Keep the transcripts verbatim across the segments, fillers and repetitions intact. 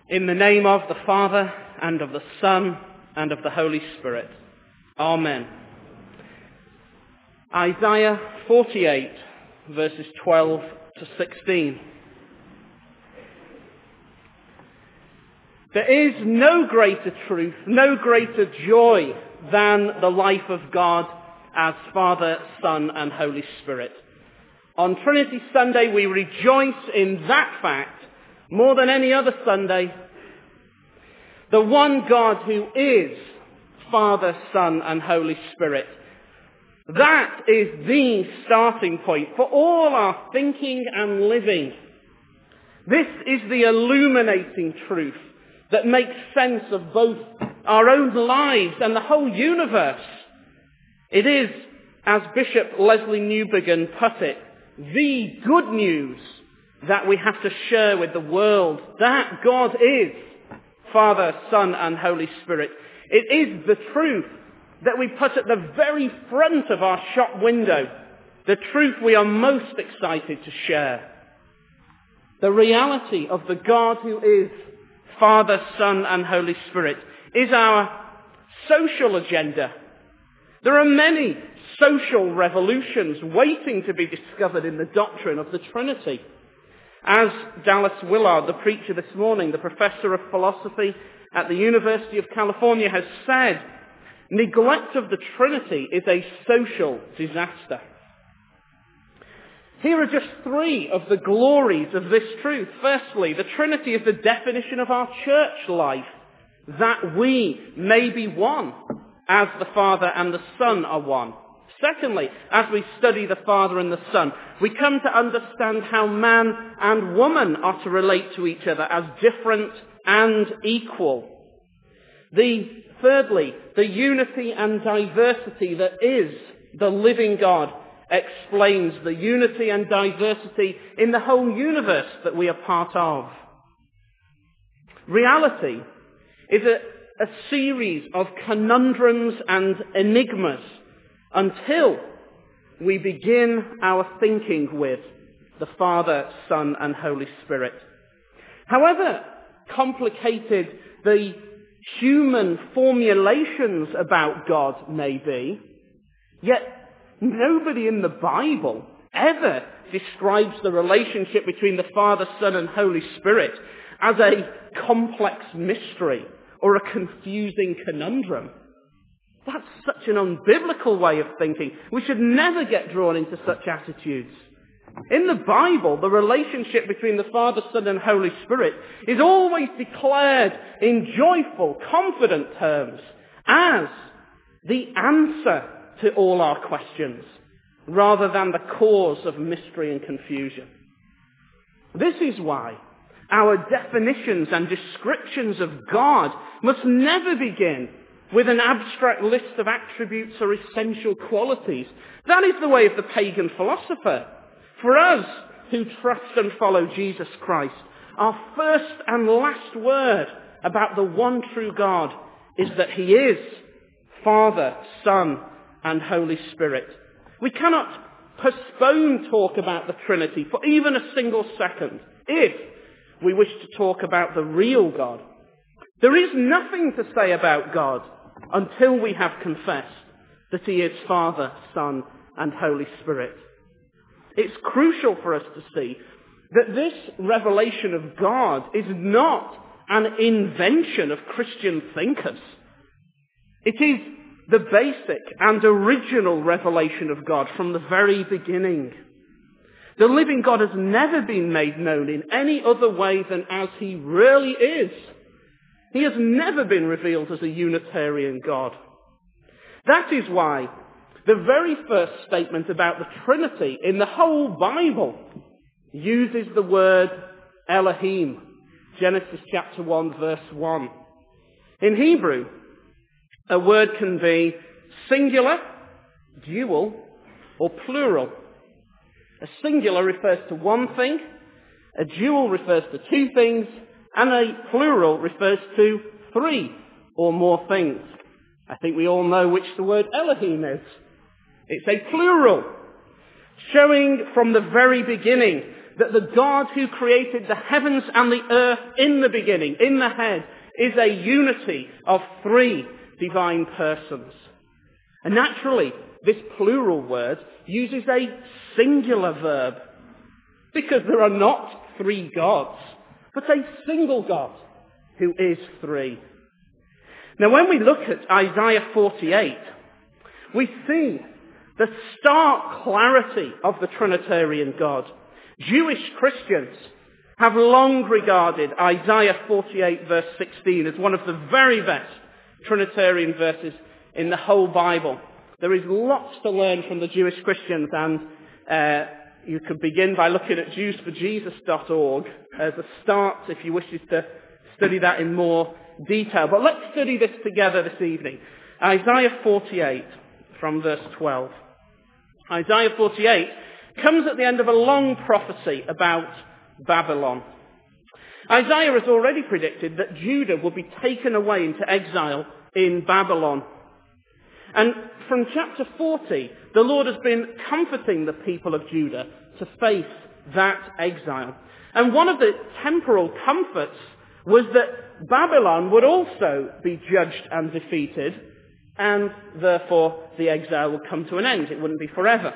In the name of the Father, and of the Son, and of the Holy Spirit. Amen. Isaiah forty-eight, verses twelve to sixteen. There is no greater truth, no greater joy than the life of God as Father, Son, and Holy Spirit. On Trinity Sunday, we rejoice in that fact more than any other Sunday. The one God who is Father, Son, and Holy Spirit. That is the starting point for all our thinking and living. This is the illuminating truth that makes sense of both our own lives and the whole universe. It is, as Bishop Leslie Newbigin put it, the good news that we have to share with the world, that God is Father, Son, and Holy Spirit. It is the truth that we put at the very front of our shop window, the truth we are most excited to share. The reality of the God who is Father, Son, and Holy Spirit is our social agenda. There are many social revolutions waiting to be discovered in the doctrine of the Trinity. As Dallas Willard, the preacher this morning, the professor of philosophy at the University of California, has said, neglect of the Trinity is a social disaster. Here are just three of the glories of this truth. Firstly, the Trinity is the definition of our church life, that we may be one, as the Father and the Son are one. Secondly, as we study the Father and the Son, we come to understand how man and woman are to relate to each other as different and equal. The thirdly, the unity and diversity that is the living God explains the unity and diversity in the whole universe that we are part of. Reality is a, a series of conundrums and enigmas until we begin our thinking with the Father, Son, and Holy Spirit. However complicated the human formulations about God may be, yet nobody in the Bible ever describes the relationship between the Father, Son, and Holy Spirit as a complex mystery or a confusing conundrum. That's such an unbiblical way of thinking. We should never get drawn into such attitudes. In the Bible, the relationship between the Father, Son, and Holy Spirit is always declared in joyful, confident terms as the answer to all our questions, rather than the cause of mystery and confusion. This is why our definitions and descriptions of God must never begin with an abstract list of attributes or essential qualities. That is the way of the pagan philosopher. For us who trust and follow Jesus Christ, our first and last word about the one true God is that he is Father, Son, and Holy Spirit. We cannot postpone talk about the Trinity for even a single second if we wish to talk about the real God. There is nothing to say about God until we have confessed that he is Father, Son, and Holy Spirit. It's crucial for us to see that this revelation of God is not an invention of Christian thinkers. It is the basic and original revelation of God from the very beginning. The living God has never been made known in any other way than as he really is. He has never been revealed as a Unitarian God. That is why the very first statement about the Trinity in the whole Bible uses the word Elohim. Genesis chapter one, verse one. In Hebrew, a word can be singular, dual, or plural. A singular refers to one thing, a dual refers to two things, and a plural refers to three or more things. I think we all know which the word Elohim is. It's a plural, showing from the very beginning that the God who created the heavens and the earth in the beginning, in the head, is a unity of three divine persons. And naturally, this plural word uses a singular verb, because there are not three gods, but a single God who is three. Now, when we look at Isaiah forty-eight, we see the stark clarity of the Trinitarian God. Jewish Christians have long regarded Isaiah forty-eight verse sixteen as one of the very best Trinitarian verses in the whole Bible. There is lots to learn from the Jewish Christians, and uh, you could begin by looking at Jews for Jesus dot org as a start if you wish to study that in more detail. But let's study this together this evening. Isaiah forty-eight from verse twelve. Isaiah forty-eight comes at the end of a long prophecy about Babylon. Isaiah has already predicted that Judah will be taken away into exile in Babylon. And from chapter forty, the Lord has been comforting the people of Judah to face that exile. And one of the temporal comforts was that Babylon would also be judged and defeated, and therefore the exile would come to an end. It wouldn't be forever.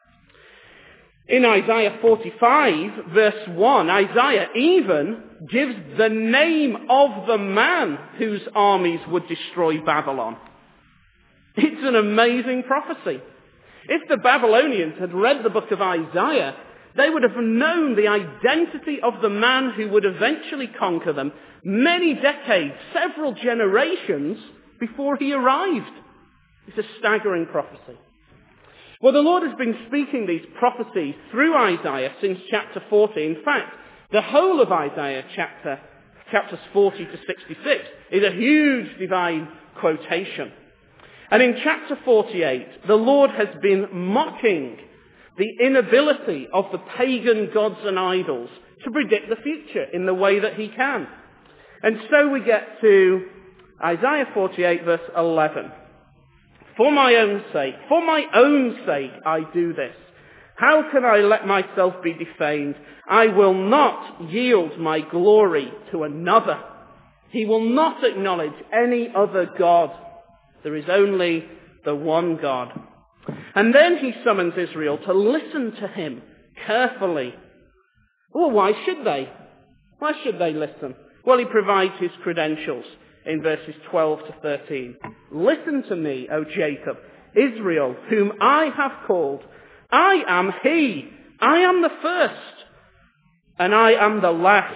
In Isaiah forty-five, verse one, Isaiah even gives the name of the man whose armies would destroy Babylon. It's an amazing prophecy. If the Babylonians had read the book of Isaiah, they would have known the identity of the man who would eventually conquer them many decades, several generations before he arrived. It's a staggering prophecy. Well, the Lord has been speaking these prophecies through Isaiah since chapter forty. In fact, the whole of Isaiah chapter, chapters forty to sixty-six is a huge divine quotation. And in chapter forty-eight, the Lord has been mocking the inability of the pagan gods and idols to predict the future in the way that he can. And so we get to Isaiah forty-eight verse eleven. For my own sake, for my own sake I do this. How can I let myself be defamed? I will not yield my glory to another. He will not acknowledge any other God. There is only the one God. And then he summons Israel to listen to him carefully. Well, why should they? Why should they listen? Well, he provides his credentials in verses twelve to thirteen. Listen to me, O Jacob, Israel, whom I have called. I am he. I am the first, and I am the last.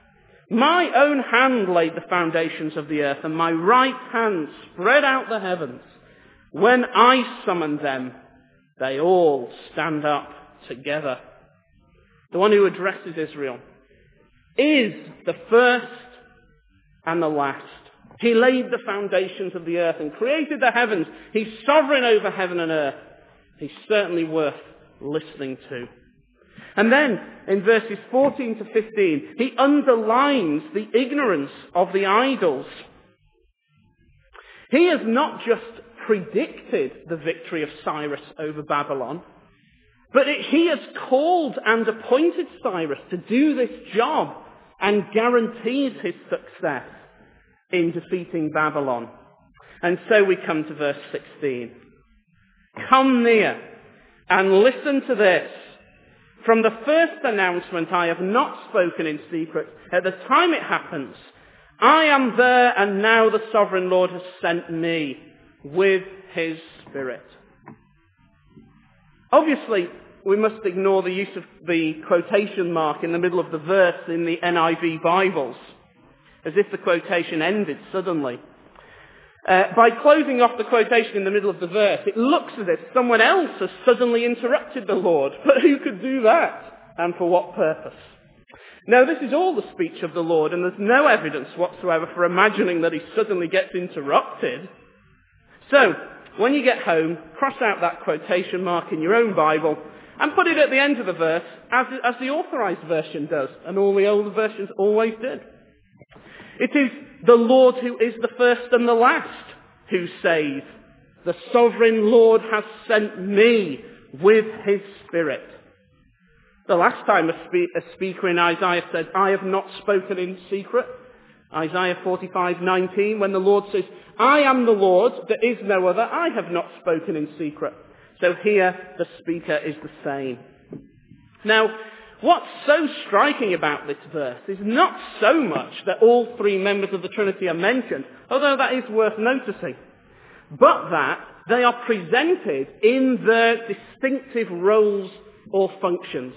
My own hand laid the foundations of the earth, and my right hand spread out the heavens. When I summon them, they all stand up together. The one who addresses Israel is the first and the last. He laid the foundations of the earth and created the heavens. He's sovereign over heaven and earth. He's certainly worth listening to. And then, in verses fourteen to fifteen, he underlines the ignorance of the idols. He has not just predicted the victory of Cyrus over Babylon, but it, he has called and appointed Cyrus to do this job and guarantees his success in defeating Babylon. And so we come to verse sixteen. Come near and listen to this. From the first announcement I have not spoken in secret. At the time it happens, I am there, and now the sovereign Lord has sent me with his Spirit. Obviously, we must ignore the use of the quotation mark in the middle of the verse in the N I V Bibles, as if the quotation ended suddenly. Uh, by closing off the quotation in the middle of the verse, it looks as if someone else has suddenly interrupted the Lord. But who could do that? And for what purpose? Now, this is all the speech of the Lord, and there's no evidence whatsoever for imagining that he suddenly gets interrupted. So, when you get home, cross out that quotation mark in your own Bible and put it at the end of the verse, as, as the authorized version does, and all the older versions always did. It is the Lord who is the first and the last who says, the sovereign Lord has sent me with his Spirit. The last time a, spe- a speaker in Isaiah said, I have not spoken in secret, Isaiah forty-five nineteen, when the Lord says, I am the Lord, there is no other, I have not spoken in secret. So here the speaker is the same. Now, what's so striking about this verse is not so much that all three members of the Trinity are mentioned, although that is worth noticing, but that they are presented in their distinctive roles or functions.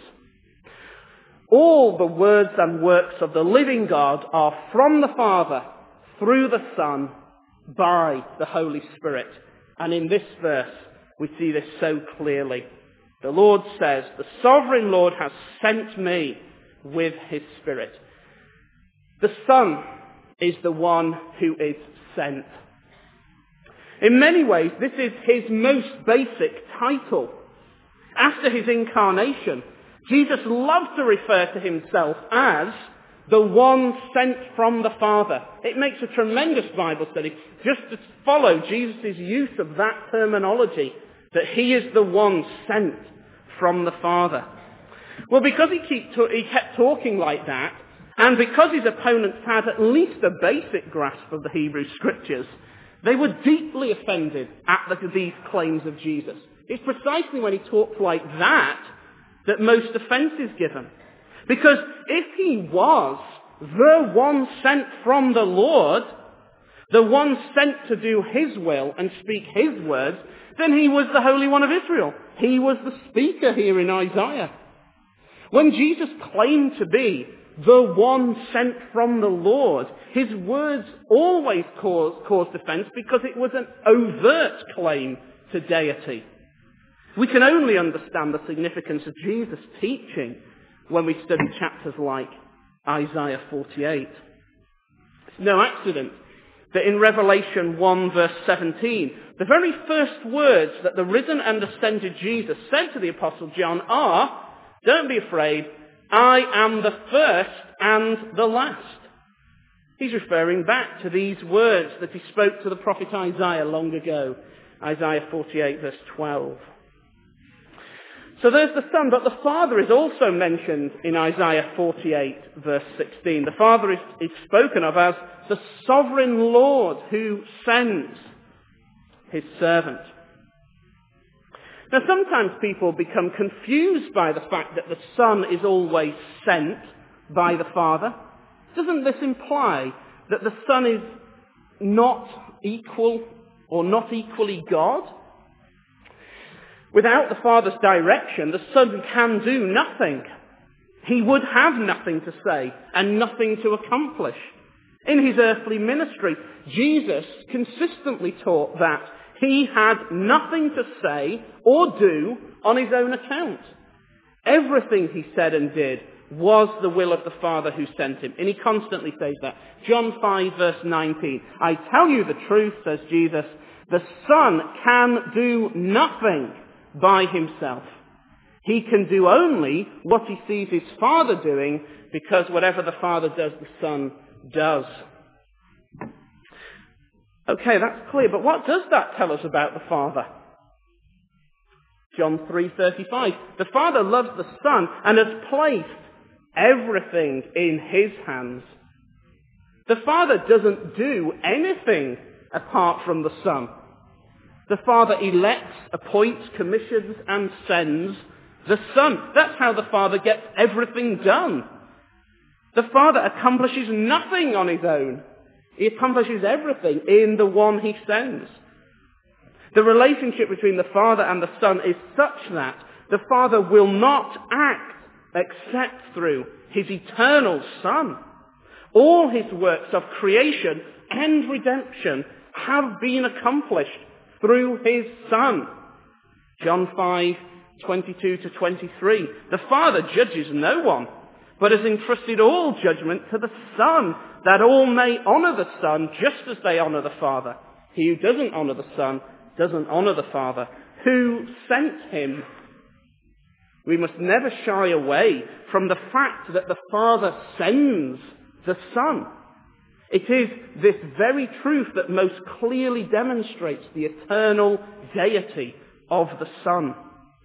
All the words and works of the living God are from the Father, through the Son, by the Holy Spirit. And in this verse, we see this so clearly. The Lord says, the sovereign Lord has sent me with his Spirit. The Son is the one who is sent. In many ways, this is his most basic title. After his incarnation, Jesus loved to refer to himself as the one sent from the Father. It makes a tremendous Bible study just to follow Jesus' use of that terminology, that he is the one sent from the Father. Well, because he, keep to- he kept talking like that, and because his opponents had at least a basic grasp of the Hebrew Scriptures, they were deeply offended at the, these claims of Jesus. It's precisely when he talked like that that most offence is given. Because if he was the one sent from the Lord, the one sent to do his will and speak his words, then he was the Holy One of Israel. He was the speaker here in Isaiah. When Jesus claimed to be the one sent from the Lord, his words always caused, caused offence because it was an overt claim to deity. We can only understand the significance of Jesus' teaching when we study chapters like Isaiah forty-eight. It's no accident that in Revelation one verse seventeen, the very first words that the risen and ascended Jesus said to the Apostle John are, don't be afraid, I am the first and the last. He's referring back to these words that he spoke to the prophet Isaiah long ago. Isaiah forty-eight verse twelve. So there's the Son, but the Father is also mentioned in Isaiah forty-eight verse sixteen. The Father is, is spoken of as the sovereign Lord who sends his servant. Now sometimes people become confused by the fact that the Son is always sent by the Father. Doesn't this imply that the Son is not equal or not equally God? Without the Father's direction, the Son can do nothing. He would have nothing to say and nothing to accomplish. In his earthly ministry, Jesus consistently taught that he had nothing to say or do on his own account. Everything he said and did was the will of the Father who sent him. And he constantly says that. John five verse nineteen. I tell you the truth, says Jesus, the Son can do nothing by himself. He can do only what he sees his Father doing, because whatever the Father does, the Son does. Okay, that's clear, but what does that tell us about the Father? John three thirty-five. The Father loves the Son and has placed everything in his hands. The Father doesn't do anything apart from the Son. The Father elects, appoints, commissions, and sends the Son. That's how the Father gets everything done. The Father accomplishes nothing on his own. He accomplishes everything in the one he sends. The relationship between the Father and the Son is such that the Father will not act except through his eternal Son. All his works of creation and redemption have been accomplished through his Son. John five twenty-two to twenty-three. The Father judges no one, but has entrusted all judgment to the Son, that all may honour the Son just as they honour the Father. He who doesn't honour the Son doesn't honour the Father who sent him. We must never shy away from the fact that the Father sends the Son. It is this very truth that most clearly demonstrates the eternal deity of the Son.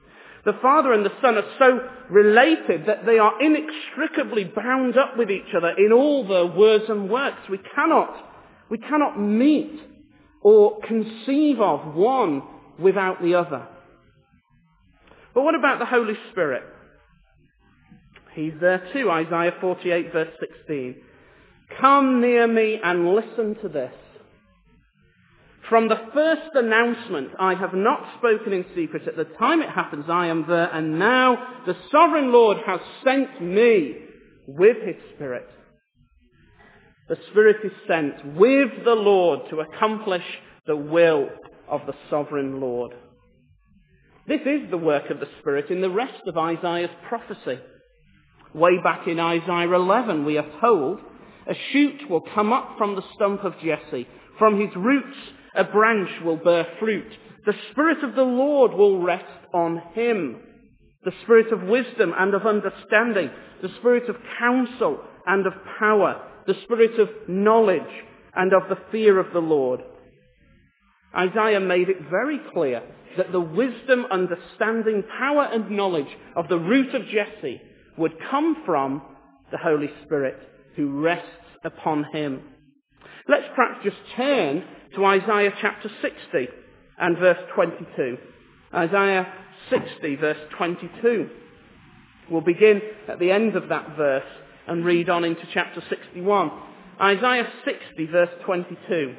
The Father and the Son are so related that they are inextricably bound up with each other in all their words and works. We cannot, we cannot meet or conceive of one without the other. But what about the Holy Spirit? He's there too. Isaiah forty-eight verse sixteen. Come near me and listen to this. From the first announcement, I have not spoken in secret. At the time it happens, I am there. And now the sovereign Lord has sent me with his Spirit. The Spirit is sent with the Lord to accomplish the will of the sovereign Lord. This is the work of the Spirit in the rest of Isaiah's prophecy. Way back in Isaiah eleven, we are told, a shoot will come up from the stump of Jesse. From his roots, a branch will bear fruit. The Spirit of the Lord will rest on him. The Spirit of wisdom and of understanding. The Spirit of counsel and of power. The Spirit of knowledge and of the fear of the Lord. Isaiah made it very clear that the wisdom, understanding, power and knowledge of the root of Jesse would come from the Holy Spirit who rests upon him. Let's perhaps just turn to Isaiah chapter sixty and verse twenty-two. Isaiah sixty verse twenty-two. We'll begin at the end of that verse and read on into chapter sixty-one. Isaiah sixty verse twenty-two.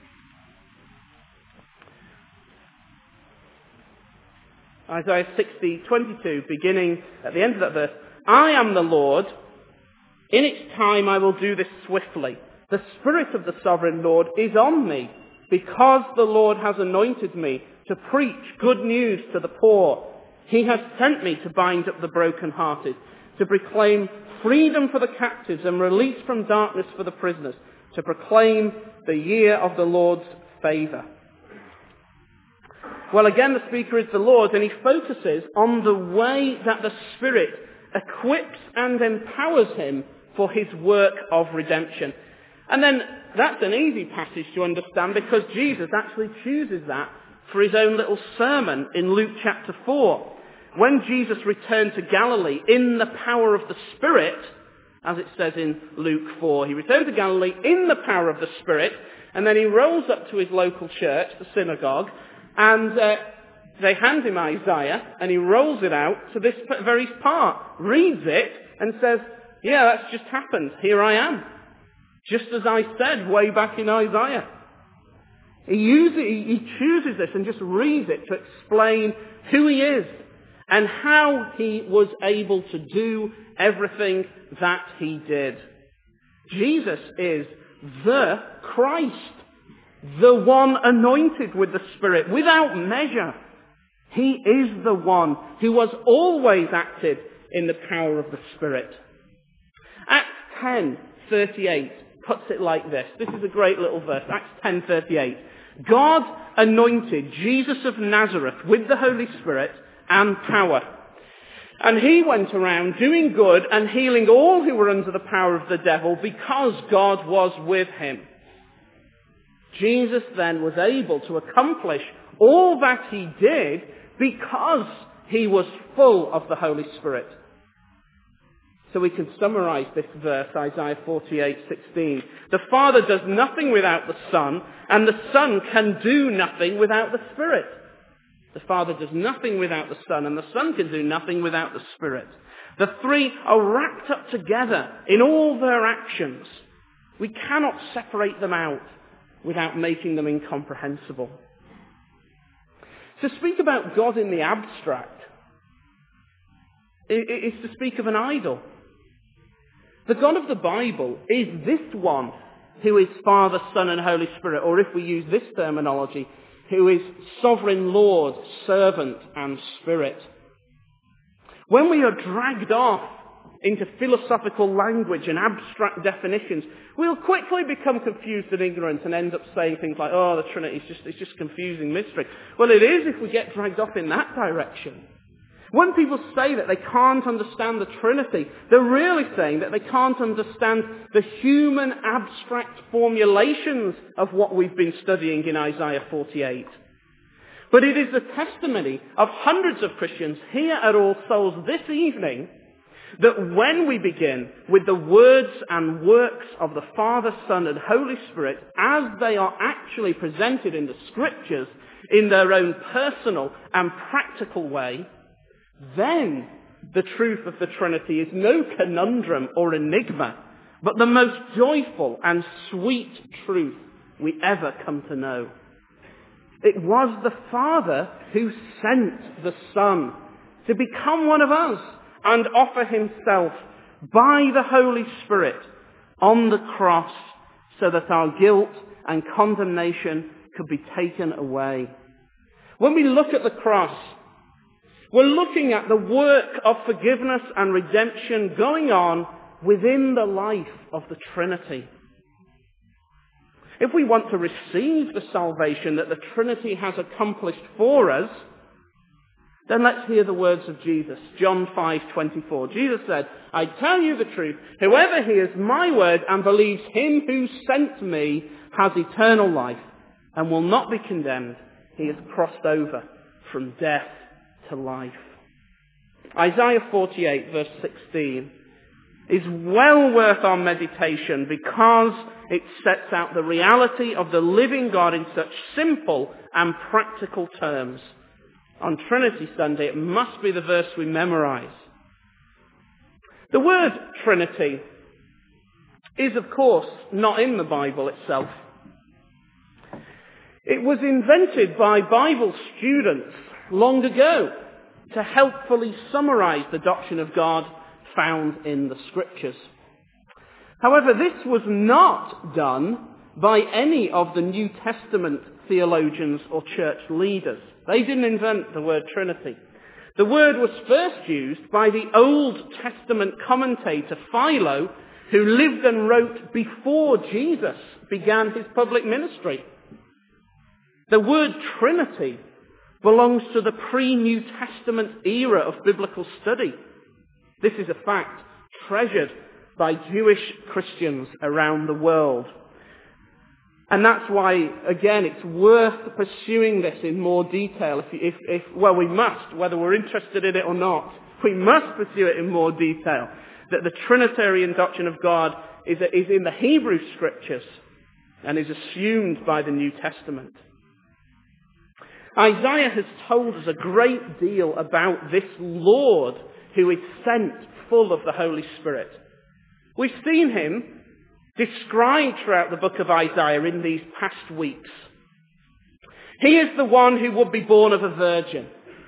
Isaiah sixty twenty-two, beginning at the end of that verse. I am the Lord. In its time I will do this swiftly. The Spirit of the sovereign Lord is on me, because the Lord has anointed me to preach good news to the poor. He has sent me to bind up the brokenhearted, to proclaim freedom for the captives and release from darkness for the prisoners, to proclaim the year of the Lord's favour. Well, again, the speaker is the Lord, and he focuses on the way that the Spirit equips and empowers him for his work of redemption. And then that's an easy passage to understand because Jesus actually chooses that for his own little sermon in Luke chapter four. When Jesus returned to Galilee in the power of the Spirit, as it says in Luke four, he returned to Galilee in the power of the Spirit, and then he rolls up to his local church, the synagogue, and uh, they hand him Isaiah, and he rolls it out to this very part, reads it, and says, yeah, that's just happened. Here I am. Just as I said way back in Isaiah. He, uses, he chooses this and just reads it to explain who he is and how he was able to do everything that he did. Jesus is the Christ, the one anointed with the Spirit without measure. He is the one who has always acted in the power of the Spirit. Acts ten thirty-eight puts it like this. This is a great little verse. Acts ten thirty-eight. God anointed Jesus of Nazareth with the Holy Spirit and power. And he went around doing good and healing all who were under the power of the devil because God was with him. Jesus then was able to accomplish all that he did because he was full of the Holy Spirit. So we can summarize this verse, Isaiah forty-eight sixteen. The Father does nothing without the Son, and the Son can do nothing without the Spirit. The Father does nothing without the Son, and the Son can do nothing without the Spirit. The three are wrapped up together in all their actions. We cannot separate them out without making them incomprehensible. To speak about God in the abstract is to speak of an idol. The God of the Bible is this one who is Father, Son, and Holy Spirit, or if we use this terminology, who is Sovereign Lord, Servant, and Spirit. When we are dragged off into philosophical language and abstract definitions, we'll quickly become confused and ignorant and end up saying things like, oh, the Trinity is just, it's just confusing mystery. Well, it is if we get dragged off in that direction. When people say that they can't understand the Trinity, they're really saying that they can't understand the human abstract formulations of what we've been studying in Isaiah forty-eight. But it is the testimony of hundreds of Christians here at All Souls this evening that when we begin with the words and works of the Father, Son, and Holy Spirit as they are actually presented in the Scriptures in their own personal and practical way, then the truth of the Trinity is no conundrum or enigma, but the most joyful and sweet truth we ever come to know. It was the Father who sent the Son to become one of us and offer himself by the Holy Spirit on the cross so that our guilt and condemnation could be taken away. When we look at the cross, we're looking at the work of forgiveness and redemption going on within the life of the Trinity. If we want to receive the salvation that the Trinity has accomplished for us, then let's hear the words of Jesus. John five twenty-four. Jesus said, "I tell you the truth, whoever hears my word and believes him who sent me has eternal life and will not be condemned. He has crossed over from death to life." Isaiah forty-eight verse sixteen is well worth our meditation because it sets out the reality of the living God in such simple and practical terms. On Trinity Sunday, it must be the verse we memorize. The word Trinity is, of course, not in the Bible itself. It was invented by Bible students long ago to helpfully summarize the doctrine of God found in the Scriptures. However, this was not done by any of the New Testament theologians or church leaders. They didn't invent the word Trinity. The word was first used by the Old Testament commentator Philo, who lived and wrote before Jesus began his public ministry. The word Trinity belongs to the pre-New Testament era of biblical study. This is a fact treasured by Jewish Christians around the world. And that's why, again, it's worth pursuing this in more detail. If, if, if, well, we must, whether we're interested in it or not, we must pursue it in more detail. That the Trinitarian doctrine of God is, is in the Hebrew Scriptures and is assumed by the New Testament. Isaiah has told us a great deal about this Lord who is sent full of the Holy Spirit. We've seen him described throughout the book of Isaiah in these past weeks. He is the one who would be born of a virgin.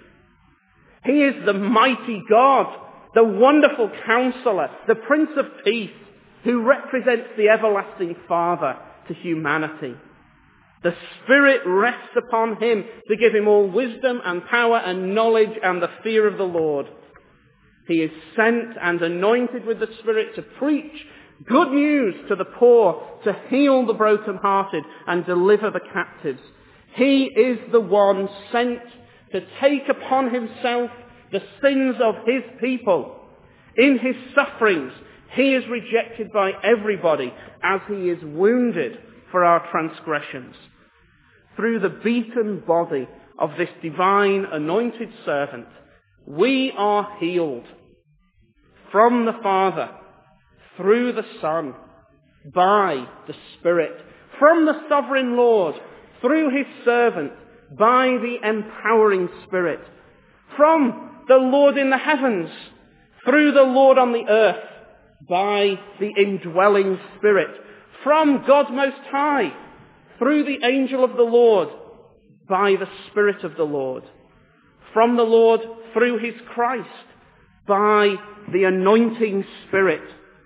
He is the mighty God, the wonderful counselor, the Prince of Peace, who represents the everlasting Father to humanity. The Spirit rests upon him to give him all wisdom and power and knowledge and the fear of the Lord. He is sent and anointed with the Spirit to preach good news to the poor, to heal the brokenhearted and deliver the captives. He is the one sent to take upon himself the sins of his people. In his sufferings, he is rejected by everybody as he is wounded for our transgressions. Through the beaten body of this divine anointed servant, we are healed from the Father, through the Son, by the Spirit, from the sovereign Lord, through his servant, by the empowering Spirit, from the Lord in the heavens, through the Lord on the earth, by the indwelling Spirit, from God Most High, through the angel of the Lord, by the Spirit of the Lord, from the Lord through his Christ, by the anointing Spirit,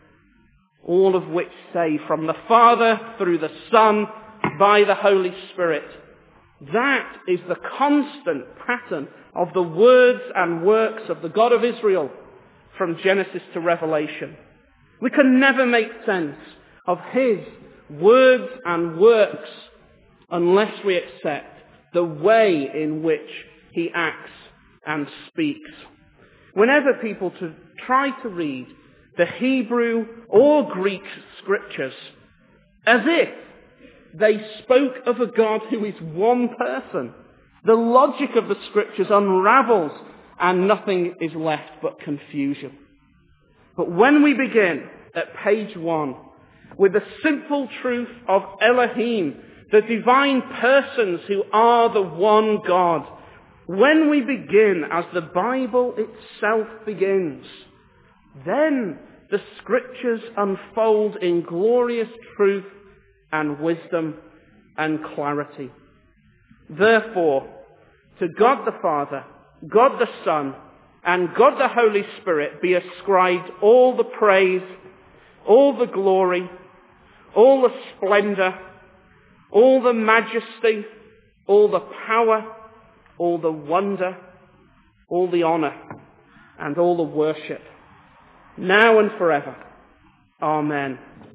all of which say from the Father through the Son, by the Holy Spirit. That is the constant pattern of the words and works of the God of Israel from Genesis to Revelation. We can never make sense of his words and works unless we accept the way in which he acts and speaks. Whenever people to try to read the Hebrew or Greek scriptures as if they spoke of a God who is one person, The logic of the Scriptures unravels and nothing is left but confusion. But when we begin at page one with the simple truth of Elohim, the divine persons who are the one God, when we begin as the Bible itself begins, then the Scriptures unfold in glorious truth and wisdom and clarity. Therefore, to God the Father, God the Son, and God the Holy Spirit be ascribed all the praise, all the glory, all the splendor, all the majesty, all the power, all the wonder, all the honor, and all the worship, now and forever. Amen.